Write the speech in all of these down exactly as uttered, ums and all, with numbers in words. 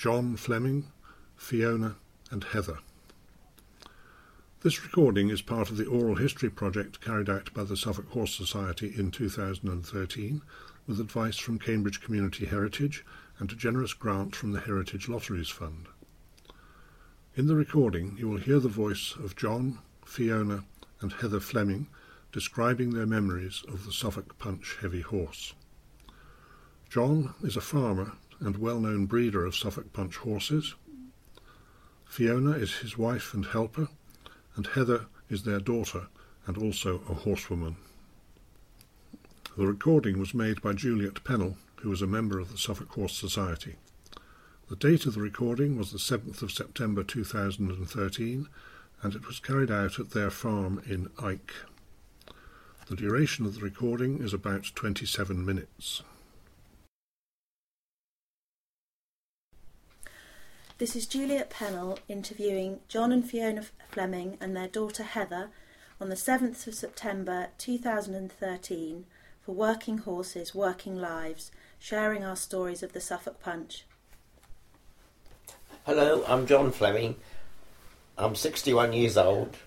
John Fleming, Fiona and Heather. This recording is part of the oral history project carried out by the Suffolk Horse Society in two thousand thirteen with advice from Cambridge Community Heritage and a generous grant from the Heritage Lotteries Fund. In the recording you will hear the voice of John, Fiona and Heather Fleming describing their memories of the Suffolk Punch heavy horse. John is a farmer and well-known breeder of Suffolk Punch horses. Fiona is his wife and helper, and Heather is their daughter and also a horsewoman. The recording was made by Juliet Pennell, who was a member of the Suffolk Horse Society. The date of the recording was the seventh of September two thousand thirteen, and it was carried out at their farm in Ike. The duration of the recording is about twenty-seven minutes. This is Juliet Pennell interviewing John and Fiona Fleming and their daughter Heather on the seventh of September two thousand thirteen for Working Horses, Working Lives, sharing our stories of the Suffolk Punch. Hello, I'm John Fleming. I'm sixty-one years old.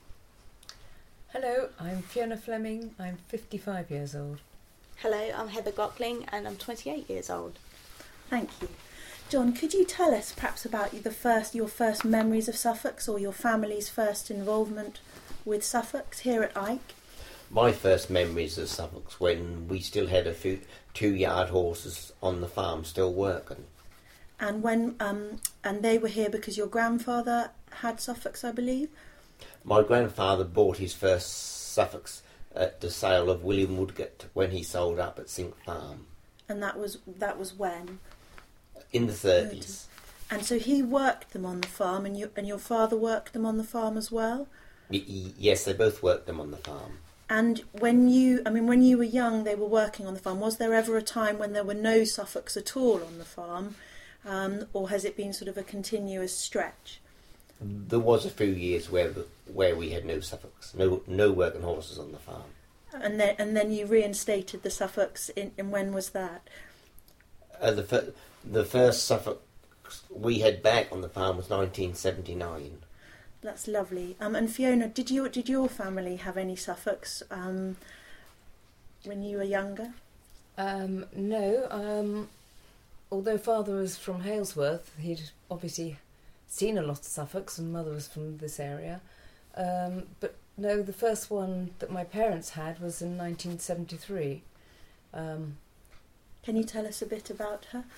Hello, I'm Fiona Fleming. I'm fifty-five years old. Hello, I'm Heather Gockling and I'm twenty-eight years old. Thank you. John, could you tell us perhaps about the first, your first memories of Suffolk's or your family's first involvement with Suffolk's here at Ike? My first memories of Suffolk's when we still had a few two-yard horses on the farm still working. And when um, and they were here because your grandfather had Suffolk's, I believe? My grandfather bought his first Suffolk's at the sale of William Woodgate when he sold up at Sink Farm. And that was that was when? In the thirties. And so he worked them on the farm, and you and your father worked them on the farm as well? Y- y- yes, they both worked them on the farm. And when you, I mean, when you were young, they were working on the farm. Was there ever a time when there were no Suffolks at all on the farm, um, or has it been sort of a continuous stretch? There was a few years where where we had no Suffolks, no no working horses on the farm. And then and then you reinstated the Suffolks. In, and when was that? Uh, the fir- the first Suffolk we had back on the farm was nineteen seventy-nine. That's lovely. Um, and Fiona, did you did your family have any Suffolks um, when you were younger? Um, no. Um, although father was from Halesworth, he'd obviously seen a lot of Suffolks, and mother was from this area. Um, but no, the first one that my parents had was in nineteen seventy-three. Um, Can you tell us a bit about her?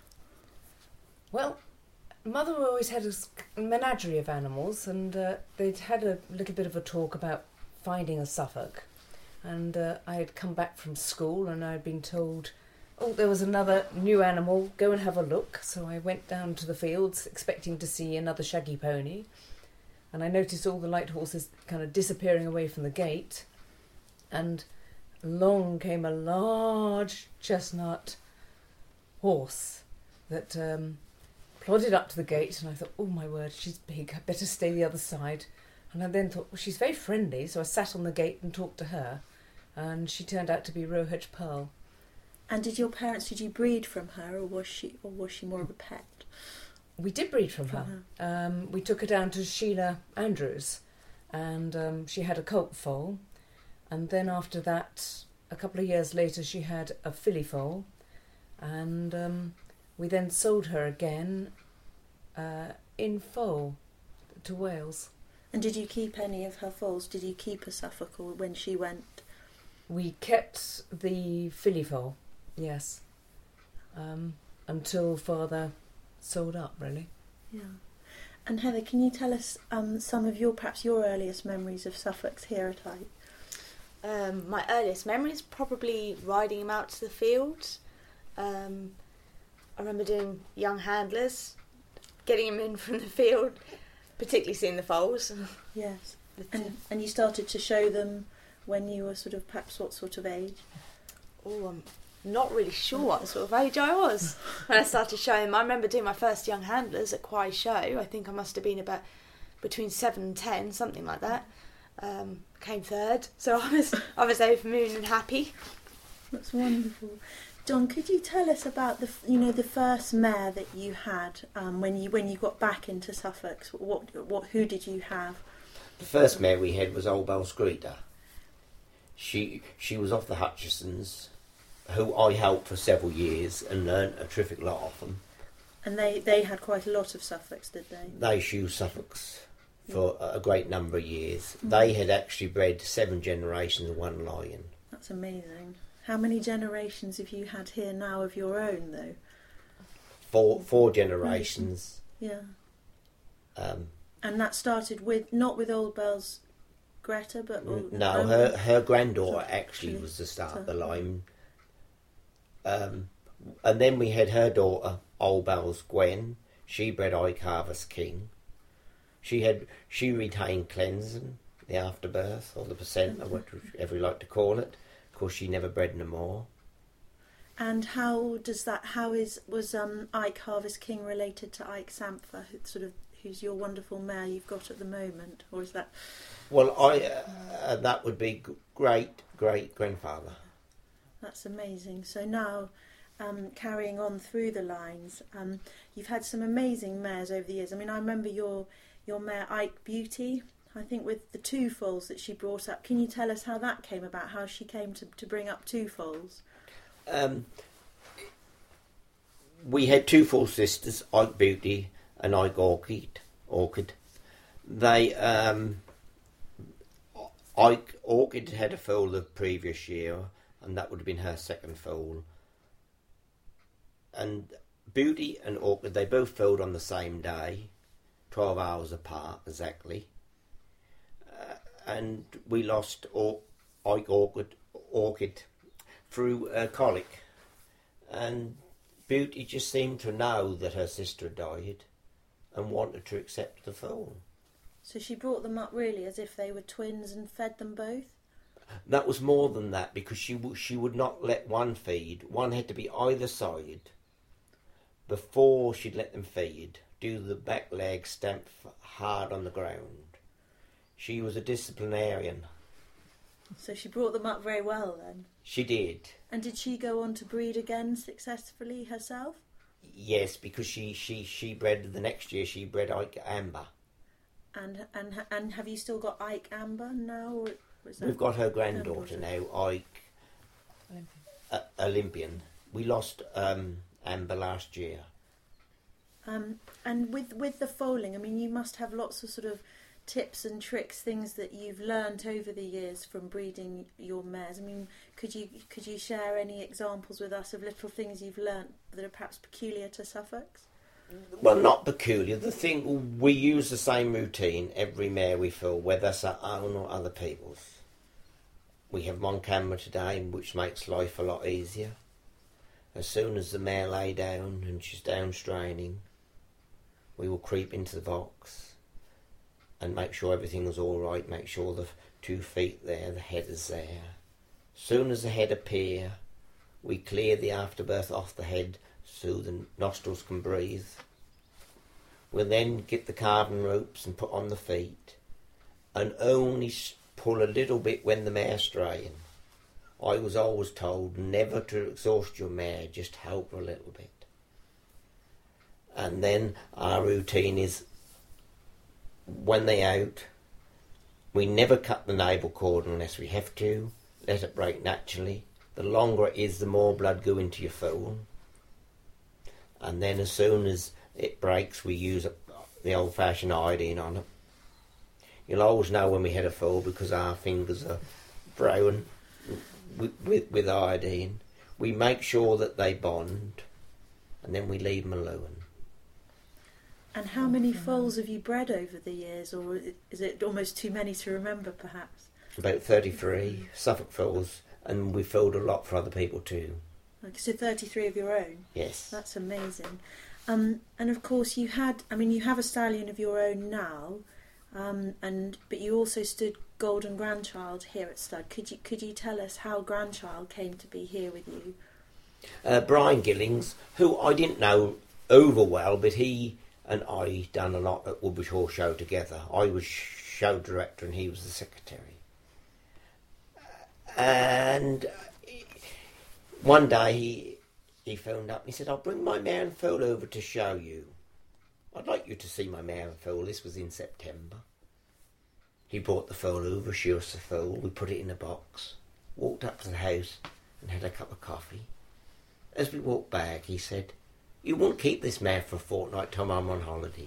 Well, mother always had a menagerie of animals, and uh, they'd had a little bit of a talk about finding a Suffolk. And uh, I had come back from school and I'd been told, oh, there was another new animal, go and have a look. So I went down to the fields expecting to see another shaggy pony. And I noticed all the light horses kind of disappearing away from the gate. And along came a large chestnut horse that um, plodded up to the gate, and I thought, oh my word, she's big, I better stay the other side. And I then thought, well, she's very friendly, so I sat on the gate and talked to her, and she turned out to be Rowhedge Pearl. And did your parents, did you breed from her, or was she or was she more of a pet? We did breed from, from her. her. Um, we took her down to Sheila Andrews, and um, she had a colt foal, and then after that, a couple of years later, she had a filly foal, and um, we then sold her again uh, in foal to Wales. And did you keep any of her foals? Did you keep a Suffolk or when she went? We kept the filly foal, yes, um, until father sold up, really. Yeah. And Heather, can you tell us um, some of your, perhaps your earliest memories of Suffolks here at Ike? Um, my earliest memories, probably riding him out to the fields. Um, I remember doing young handlers, getting him in from the field, particularly seeing the foals. Yes. And, and you started to show them when you were sort of, perhaps what sort of age? Oh, I'm not really sure what sort of age I was when I started showing them. I remember doing my first young handlers at Quarry Show. I think I must have been about between seven and ten, something like that. Um, came third, so I was I was over the moon and happy. That's wonderful. John, could you tell us about the f- you know the first mare that you had um, when you when you got back into Suffolk? What what who did you have? The first mare we had was Old Bell Screeter. She she was off the Hutchisons, who I helped for several years and learnt a terrific lot off them. And they, they had quite a lot of Suffolks, did they? They shoe Suffolks for a great number of years. Mm-hmm. They had actually bred seven generations of one lion. That's amazing. How many generations have you had here now of your own, though? Four four generations. Yeah. Um, And that started with, not with Old Bell's Greta, but... n- oh, no, oh, her her granddaughter So- actually was the start of the so- line. Um, and then we had her daughter, Old Bell's Gwen. She bred Ike Harvest King. She had she retained Cleansing, the afterbirth, or the percent, or whatever you like to call it. Of course, she never bred no more. And how does that, how is, was um, Ike Harvest King related to Ike Sampfer, who, sort of, who's your wonderful mare you've got at the moment? Or is that... Well, I uh, that would be great great grandfather. That's amazing. So now, um, carrying on through the lines, um, you've had some amazing mares over the years. I mean, I remember your your mare Ike Beauty, I think with the two foals that she brought up. Can you tell us how that came about, how she came to, to bring up two foals? Um, we had two full sisters, Ike Beauty and Ike Orchid. Orchid. They, um, Ike Orchid had a foal the previous year, and that would have been her second foal. And Beauty and Orchid, they both foaled on the same day, twelve hours apart exactly. Uh, and we lost or- Ike Orchid, Orchid through uh, colic, and Beauty just seemed to know that her sister had died and wanted to accept the foal. So she brought them up really as if they were twins and fed them both? That was more than that, because she w- she would not let one feed. One had to be either side before she'd let them feed. Do the back leg stamp f- hard on the ground. She was a disciplinarian. So she brought them up very well then? She did. And did she go on to breed again successfully herself? Yes, because she, she, she bred, the next year she bred Ike Amber. And and and have you still got Ike Amber now? Or was that We've got her granddaughter granddaughter? now, Ike uh, Olympian. We lost um, Amber last year. Um, and with with the foaling, I mean, you must have lots of sort of tips and tricks, things that you've learnt over the years from breeding your mares. I mean, could you could you share any examples with us of little things you've learnt that are perhaps peculiar to Suffolks? Well, not peculiar. The thing, we use the same routine every mare we fill, whether it's our own or other people's. We have one camera today, which makes life a lot easier. As soon as the mare lay down and she's down straining, we will creep into the box and make sure everything's all right, make sure the two feet there, the head is there. As soon as the head appear, we clear the afterbirth off the head so the nostrils can breathe. We'll then get the carving ropes and put on the feet, and only pull a little bit when the mare's straying. I was always told never to exhaust your mare, just help her a little bit. And then our routine is, when they're out, we never cut the navel cord unless we have to, let it break naturally. The longer it is, the more blood go into your foal. And then as soon as it breaks, we use the old-fashioned iodine on it. You'll always know when we had a foal because our fingers are brown with, with, with iodine. We make sure that they bond, and then we leave them alone. And how many foals have you bred over the years, or is it almost too many to remember, perhaps? About thirty-three Suffolk foals, and we filled a lot for other people too. Like, so thirty-three of your own? Yes. That's amazing. Um, and of course you had, I mean, you have a stallion of your own now, um, and but you also stood Golden Grandchild here at Stud. Could you could you tell us how Grandchild came to be here with you? Uh, Brian Gillings, who I didn't know over well, but he and I done a lot at Woodbridge Horse Show together. I was show director and he was the secretary. And one day he, he phoned up and he said, I'll bring my mare and foal over to show you. I'd like you to see my mare and foal. This was in September. He brought the foal over, showed us the foal. We put it in a box, walked up to the house and had a cup of coffee. As we walked back, he said, you won't keep this mare for a fortnight, Tom, I'm on holiday.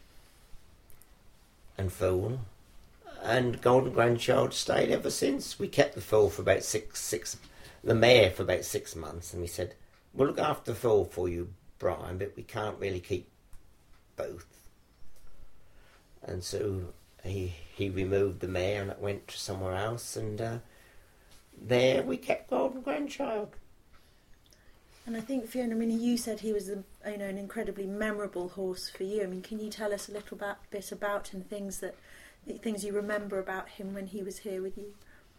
And foal and Golden Grandchild stayed ever since. We kept the foal for about six, six, the mare for about six months, and we said, we'll look after the foal for you, Brian, but we can't really keep both. And so he he removed the mare and it went to somewhere else, and uh, there we kept Golden Grandchild. And I think, Fiona, I mean, you said he was, a, you know, an incredibly memorable horse for you. I mean, can you tell us a little bit, bit about him, things that, things you remember about him when he was here with you?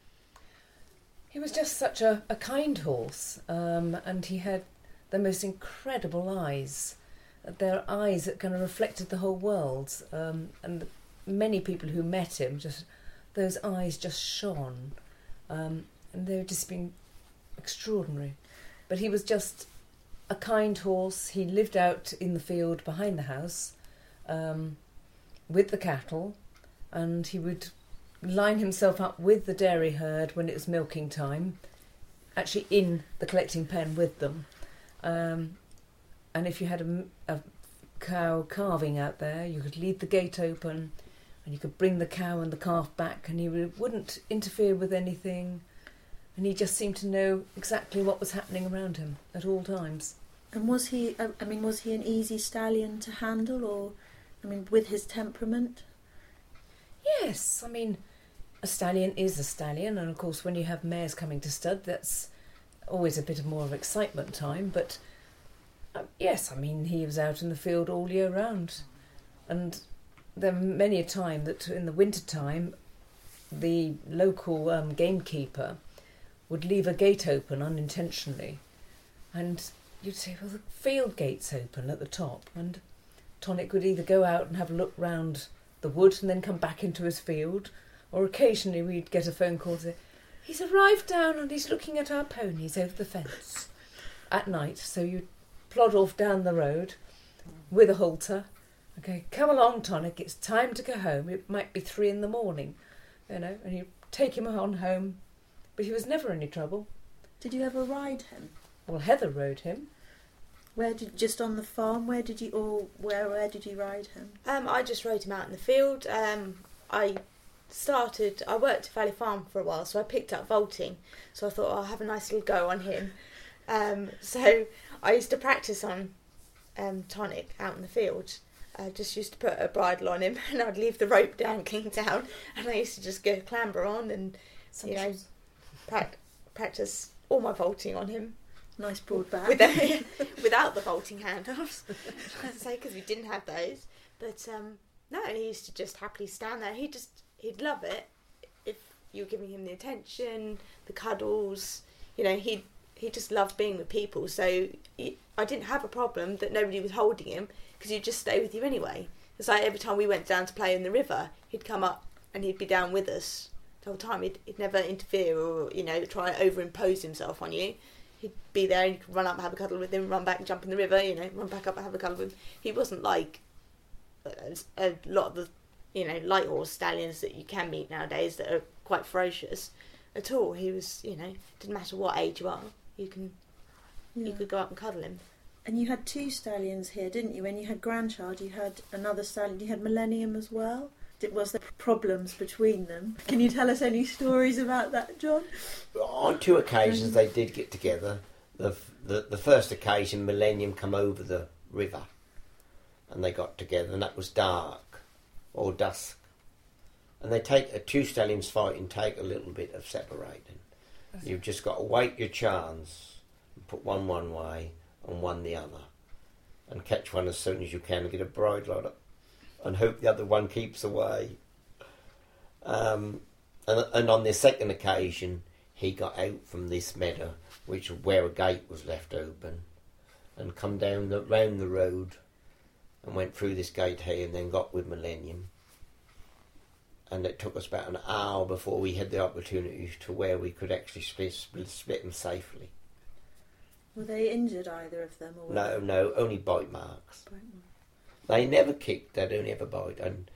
He was just such a, a kind horse, um, and he had the most incredible eyes. Their eyes that kind of reflected the whole world, um, and many people who met him, just those eyes just shone, um, and they were just being extraordinary. But he was just a kind horse. He lived out in the field behind the house um, with the cattle, and he would line himself up with the dairy herd when it was milking time, actually in the collecting pen with them. Um, and if you had a, a cow calving out there, you could leave the gate open and you could bring the cow and the calf back, and he wouldn't interfere with anything. And he just seemed to know exactly what was happening around him at all times. And was he, I mean, was he an easy stallion to handle, or, I mean, with his temperament? Yes, I mean, a stallion is a stallion, and of course when you have mares coming to stud, that's always a bit of more of excitement time, but uh, yes, I mean, he was out in the field all year round. And there were many a time that in the winter time, the local um, gamekeeper would leave a gate open unintentionally, and you'd say, well, the field gate's open at the top, and Tonic would either go out and have a look round the wood and then come back into his field, or occasionally we'd get a phone call to say, he's arrived down and he's looking at our ponies over the fence at night. So you'd plod off down the road with a halter. Okay, come along, Tonic, it's time to go home. It might be three in the morning, you know, and you take him on home. But he was never any trouble. Did you ever ride him? Well, Heather rode him. Where did, just on the farm? Where did you, or where where did you ride him? Um, I just rode him out in the field. Um, I started. I worked at Valley Farm for a while, so I picked up vaulting. So I thought, oh, I'll have a nice little go on him. Um, so I used to practice on um, Tonic out in the field. I just used to put a bridle on him, and I'd leave the rope down, cling down, and I used to just go clamber on and Some you know. Pra- practice all my vaulting on him. Nice broad back. With the, without the vaulting handles, I'd say, because we didn't have those. But um, no, he used to just happily stand there. He just he'd love it if you were giving him the attention, the cuddles. You know, he he just loved being with people. So he, I didn't have a problem that nobody was holding him, because he'd just stay with you anyway. It's like every time we went down to play in the river, he'd come up and he'd be down with us the whole time. He'd, he'd never interfere or, you know, try to overimpose himself on you. He'd be there and you could run up and have a cuddle with him, run back and jump in the river, you know, run back up and have a cuddle with him. He wasn't like a, a lot of the, you know, light horse stallions that you can meet nowadays that are quite ferocious at all. He was, you know, didn't matter what age you are, you can, yeah. you could go up and cuddle him. And you had two stallions here, didn't you? When you had Grandchild, you had another stallion. You had Millennium as well. Was there problems between them? Can you tell us any stories about that, John? On two occasions they did get together. The, the the first occasion, Millennium come over the river and they got together, and that was dark or dusk. And they take a two stallions fighting take a little bit of separating. You've just got to wait your chance and put one one way and one the other, and catch one as soon as you can and get a bridle on it, and hope the other one keeps away. Um, and, and on the second occasion, he got out from this meadow, which where a gate was left open, and come down the, round the road, and went through this gate here, and then got with Millennium. And it took us about an hour before we had the opportunity to where we could actually split, split, split them safely. Were they injured, either of them? Or were No, they... no, only bite marks. Bite marks. They never kicked, they'd only ever bite. And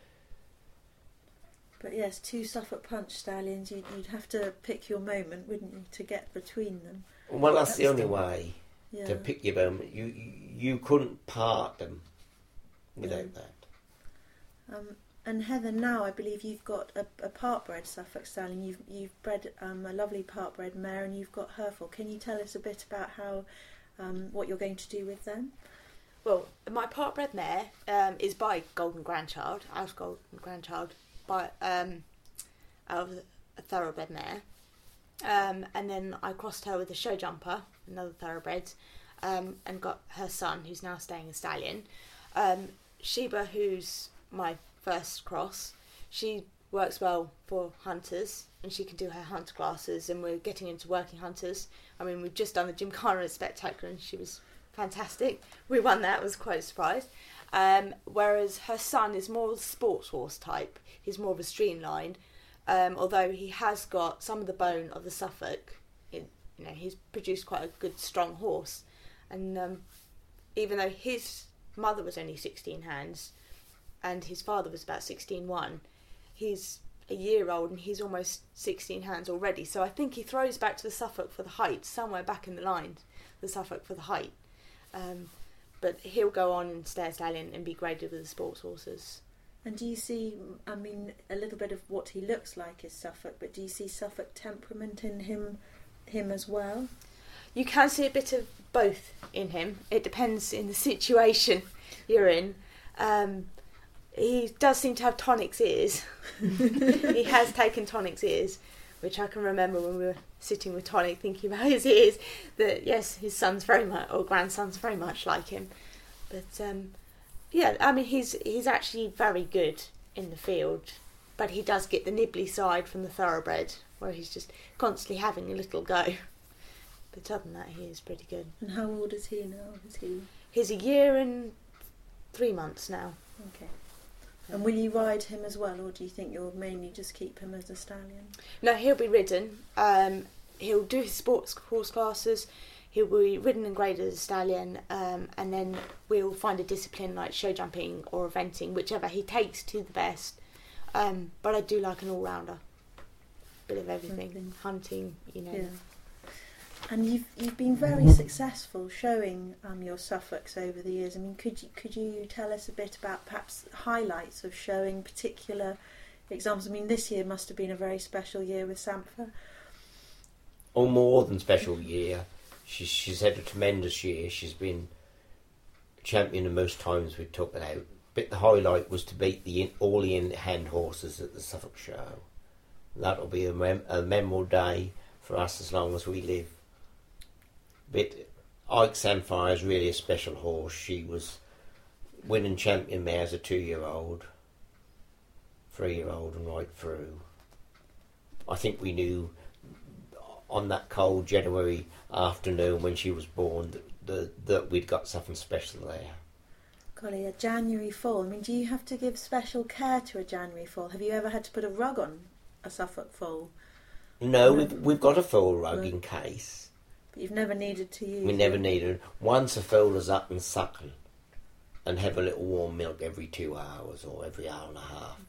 But yes, two Suffolk Punch stallions, you'd, you'd have to pick your moment, wouldn't you, to get between them? well, that's, That's the only the- way Yeah. to pick your moment. You, you you couldn't part them without Yeah. that. Um, and Heather, now I believe you've got a, a part-bred Suffolk stallion. You've you've bred um, a lovely part-bred mare, and you've got her foal. Can you tell us a bit about how um, what you're going to do with them? Well, my part-bred mare um, is by Golden Grandchild, out of Golden Grandchild, by um, out of a thoroughbred mare, um, and then I crossed her with a show jumper, another thoroughbred, um, and got her son, who's now staying a stallion. Um, Sheba, who's my first cross, she works well for hunters, and she can do her hunter classes, and we're getting into working hunters. I mean, we've just done the Gymkhana Spectacular, and she was fantastic. We won that, was quite a surprise. Um, whereas her son is more of a sports horse type. He's more of a streamlined, um, although he has got some of the bone of the Suffolk. It, you know, he's produced quite a good, strong horse. And um, even though his mother was only sixteen hands, and his father was about sixteen one, he's a year old and he's almost sixteen hands already. So I think he throws back to the Suffolk for the height, somewhere back in the line, the Suffolk for the height. Um, but he'll go on and stay a stallion and be graded with the sports horses. And do you see, I mean, a little bit of what he looks like is Suffolk, but do you see Suffolk temperament in him, him as well? You can see a bit of both in him. It depends in the situation you're in. Um, he does seem to have Tonic's ears. He has taken Tonic's ears, which I can remember when we were sitting with Tonic thinking about his ears, that yes, his son's very much, or grandson's very much like him. But um, yeah, I mean, he's he's actually very good in the field, but he does get the nibbly side from the thoroughbred, where he's just constantly having a little go. But other than that, he is pretty good. And how old is he now? Is he? He's a year and three months now. Okay. And will you ride him as well, or do you think you'll mainly just keep him as a stallion? No, he'll be ridden. Um, he'll do his sports horse classes. He'll be ridden and graded as a stallion, um, and then we'll find a discipline like show jumping or eventing, whichever he takes to the best. Um, but I do like an all-rounder. Bit of everything. Everything. Hunting, you know. Yeah. And you've you've been very successful showing um, your Suffolks over the years. I mean, could you could you tell us a bit about perhaps highlights of showing particular examples? I mean, this year must have been a very special year with Sampha. Or more than special year. She's she's had a tremendous year. She's been champion the most times we took it out. But the highlight was to beat the in, all the in-hand horses at the Suffolk show. That'll be a, mem- a memorable day for us as long as we live. But Ike Samphire is really a special horse. She was winning champion mare as a two-year-old, three-year-old and right through. I think we knew on that cold January afternoon when she was born that, that, that we'd got something special there. Golly, a January foal. I mean, do you have to give special care to a January foal? Have you ever had to put a rug on a Suffolk foal? No, we've, we've got a full rug in case. But you've never needed to use We it? never needed. Once a foal is up and suckle and have a little warm milk every two hours or every hour and a half.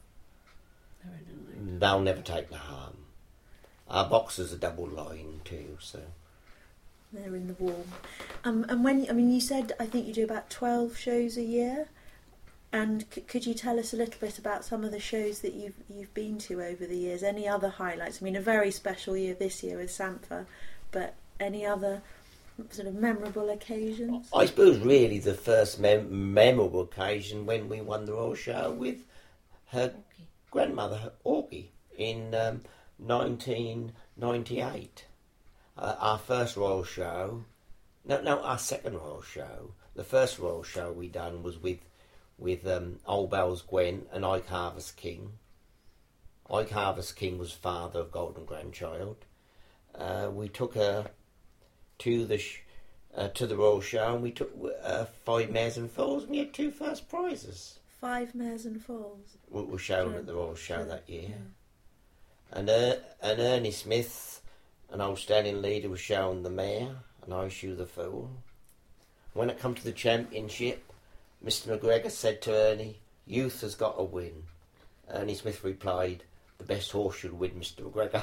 They'll never take the harm. Our boxes are double lined too, so. They're in the warm. Um, and when, I mean, you said, I think you do about twelve shows a year. And c- could you tell us a little bit about some of the shows that you've you've been to over the years? Any other highlights? I mean, a very special year this year with Sampha, but any other sort of memorable occasions? I suppose really the first mem- memorable occasion when we won the Royal Show with her grandmother, Augie, in um, nineteen ninety-eight. Uh, our first Royal Show, no, no, our second Royal Show. The first Royal Show we done was with with um, Old Bells Gwen and Ike Harvest King. Ike Harvest King was father of Golden Grandchild. Uh, we took her to the sh- uh, to the Royal Show, and we took uh, five mares and foals, and we had two first prizes. Five mares and foals. We were shown Sure. at the Royal Show Sure. that year. Yeah. And uh, and Ernie Smith, an old stallion leader, was showing the mare, and I shoe the fool. When it come to the championship, Mister McGregor said to Ernie, "Youth has got to win." Ernie Smith replied, "The best horse should win, Mister McGregor."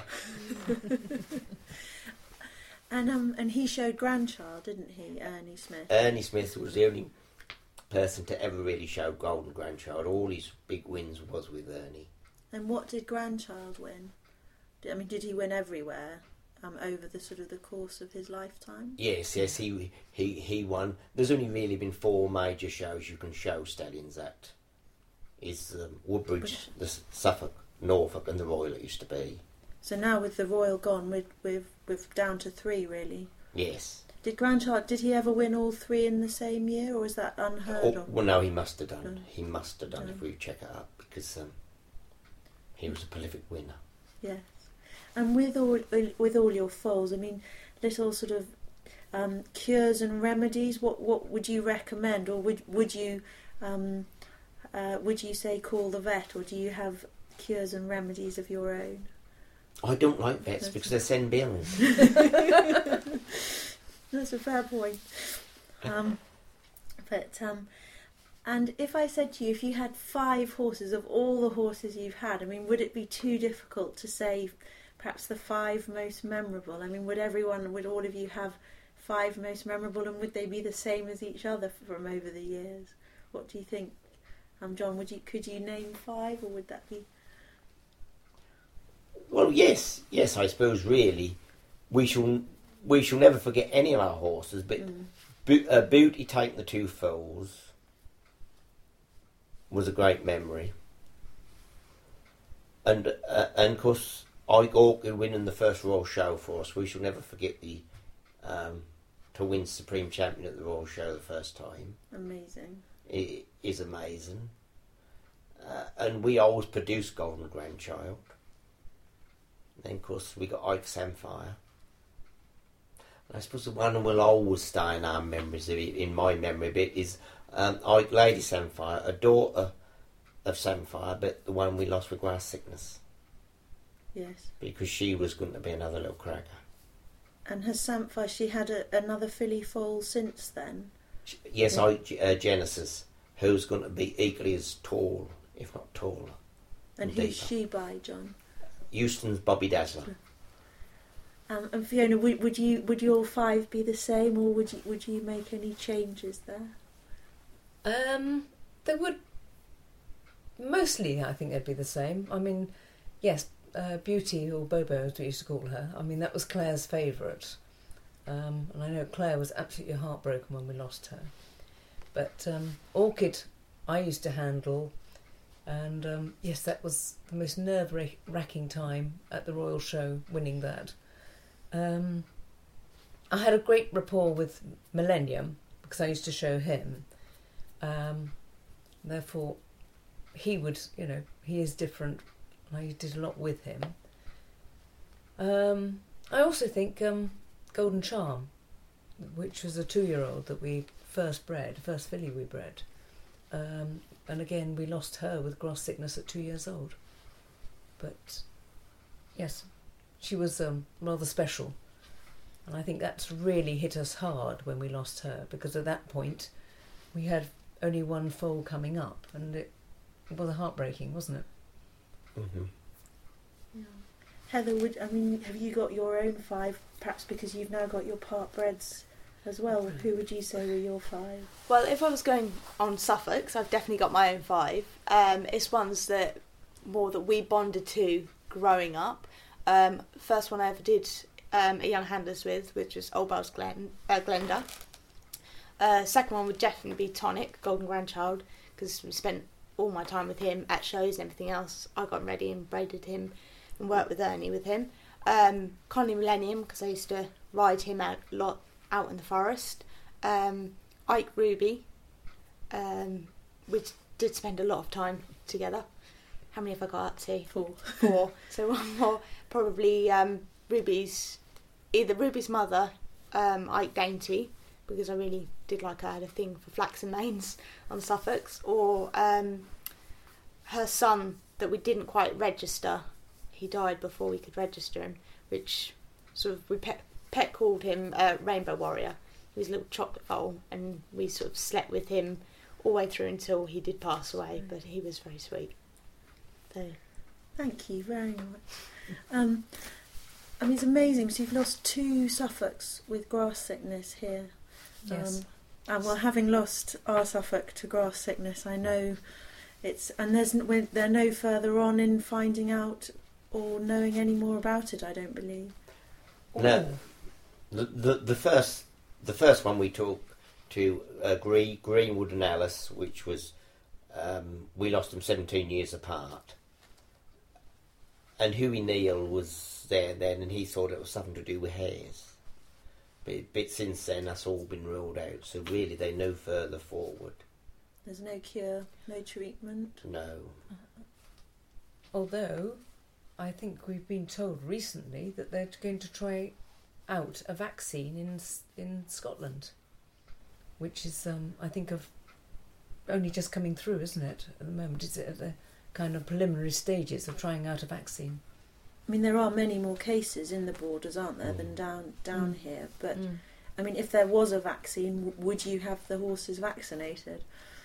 And um, and he showed Grandchild, didn't he, Ernie Smith? Ernie Smith was the only person to ever really show Golden Grandchild. All his big wins was with Ernie. And what did Grandchild win? I mean, did he win everywhere um, over the sort of the course of his lifetime? Yes, yes, he he he won. There's only really been four major shows you can show stallions at. Is um, Woodbridge, the Suffolk, Norfolk, and the Royal. It used to be. So now with the Royal gone, we're we're we're down to three really. Yes. Did Grandchild? Did he ever win all three in the same year, or is that unheard Oh, of? well, no, he must have done. Done. He must have done Done. if we check it up, because um, he was a prolific winner. Yes. And with all with all your foals, I mean, little sort of um, cures and remedies. What what would you recommend, or would would you um, uh, would you say call the vet, or do you have cures and remedies of your own? I don't like vets because they send bills. That's a fair point. Um, but um, and if I said to you, if you had five horses of all the horses you've had, I mean, would it be too difficult to say perhaps the five most memorable? I mean, would everyone, would all of you have five most memorable, and would they be the same as each other from over the years? What do you think, um, John? Would you could you name five, or would that be? Well, yes, yes. I suppose really, we shall we shall never forget any of our horses. But Mm. Bo- uh, Booty taking the two foals was a great memory, and uh, and of course Ike Orchid winning the first Royal Show for us. We shall never forget the um, to win Supreme Champion at the Royal Show the first time. Amazing. It is amazing, uh, and we always produce Golden Grandchild. Then, of course, we got Ike Samphire. And I suppose the one that will always stay in our memories, in my memory bit, is um, Ike Lady Samphire, a daughter of Samphire, but the one we lost with grass sickness. Yes. Because she was going to be another little cracker. And has Samphire, she had a, another filly foal since then? She, yes, Yeah. Ike uh, Genesis, who's going to be equally as tall, if not taller. And and who's deeper. she by, John? Euston's Bobby Dazzler. Um, and Fiona, would, would you would your five be the same, or would you would you make any changes there? Um, they would mostly, I think, they'd be the same. I mean, yes, uh, Beauty, or Bobo as we used to call her. I mean, that was Claire's favourite, um, and I know Claire was absolutely heartbroken when we lost her. But um, Orchid, I used to handle, and um, yes, that was the most nerve-wracking time at the Royal Show, winning that. Um, I had a great rapport with Millennium because I used to show him. Um, therefore, he would, you know, he is different. I did a lot with him. Um, I also think um, Golden Charm, which was a two-year-old that we first bred, first filly we bred. Um, and again, we lost her with grass sickness at two years old. But, yes, she was um, rather special. And I think that's really hit us hard when we lost her, because at that point we had only one foal coming up, and it, it was heartbreaking, wasn't it? Mm-hmm. Yeah. Heather, would I mean, have you got your own five? Perhaps because you've now got your part breds as well. Okay. Who would you say were your five? Well, if I was going on Suffolk's, I've definitely got my own five. Um, it's ones that more that we bonded to growing up. Um, first one I ever did um, a young handlers with, which was Old Bells Glen, uh, Glenda. Uh, second one would definitely be Tonic, Golden Grandchild, because we spent all my time with him at shows and everything else. I got him ready and braided him and worked with Ernie with him. Um, Conley Millennium, because I used to ride him out a lot out in the forest. Um, Ike Ruby, um, we did spend a lot of time together. How many have I got up to? Four. Four. So one more, probably um, Ruby's, either Ruby's mother, um, Ike Dainty, because I really did like her, I had a thing for flaxen manes on Suffolk's, or um, her son that we didn't quite register. He died before we could register him, which sort of we pe- Pet called him uh, Rainbow Warrior. He was a little chocolate bowl, and we sort of slept with him all the way through until he did pass away, but he was very sweet. So, thank you very much. Um, I mean, it's amazing because you've lost two Suffolks with grass sickness here. Yes. Um, and well, having lost our Suffolk to grass sickness, I know it's, and there's n- they're no further on in finding out or knowing any more about it, I don't believe. No. The, the the first the first one we took to uh, Green, Greenwood and Alice, which was um, we lost them seventeen years apart, and Huey Neal was there then, and he thought it was something to do with hares. But, but since then, that's all been ruled out. So really, they're no further forward. There's no cure, no treatment. No. Although, I think we've been told recently that they're going to try out a vaccine in in Scotland, which is, um, I think, of only just coming through, isn't it? At the moment, is it at the kind of preliminary stages of trying out a vaccine? I mean, there are many more cases in the borders, aren't there, Mm. than down down Mm. here. But Mm. I mean, if there was a vaccine, w- would you have the horses vaccinated?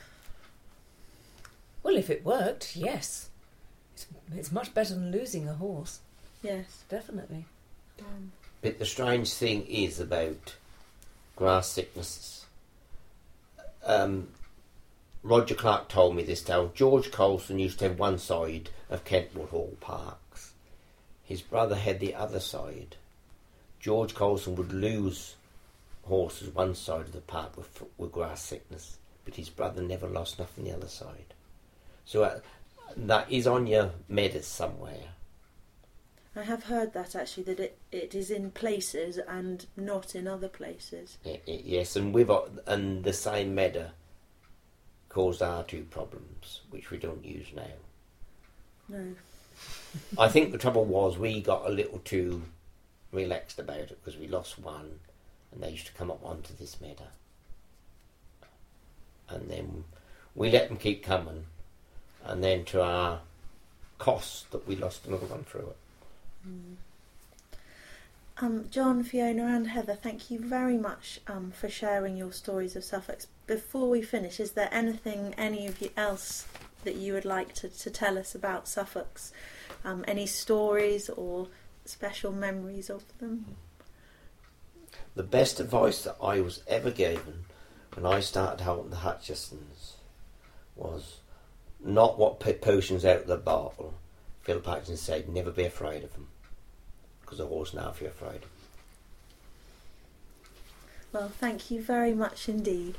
Well, if it worked, yes. It's, it's much better than losing a horse, Yes. definitely. Um, But the strange thing is about grass sicknesses. Um, Roger Clark told me this tale. George Colson used to have one side of Kentwood Hall Parks. His brother had the other side. George Colson would lose horses one side of the park with, with grass sickness, but his brother never lost nothing the other side. So uh, that is on your meadows somewhere. I have heard that actually, that it, it is in places and not in other places. Y- y- Yes, and we've got, and the same meadow caused our two problems, which we don't use now. No. I think the trouble was we got a little too relaxed about it because we lost one, and they used to come up onto this meadow, and then we let them keep coming, and then to our cost that we lost another one through it. Mm. Um, John, Fiona and Heather, thank you very much um, for sharing your stories of Suffolk. Before we finish, is there anything, any of you else that you would like to, to tell us about Suffolk's? Um, any stories or special memories of them? The best advice that I was ever given when I started helping the Hutchisons was not what p- potions out of the bottle. Philip Hutchinson said, never be afraid of them, because a horse now if you're afraid. Well, thank you very much indeed.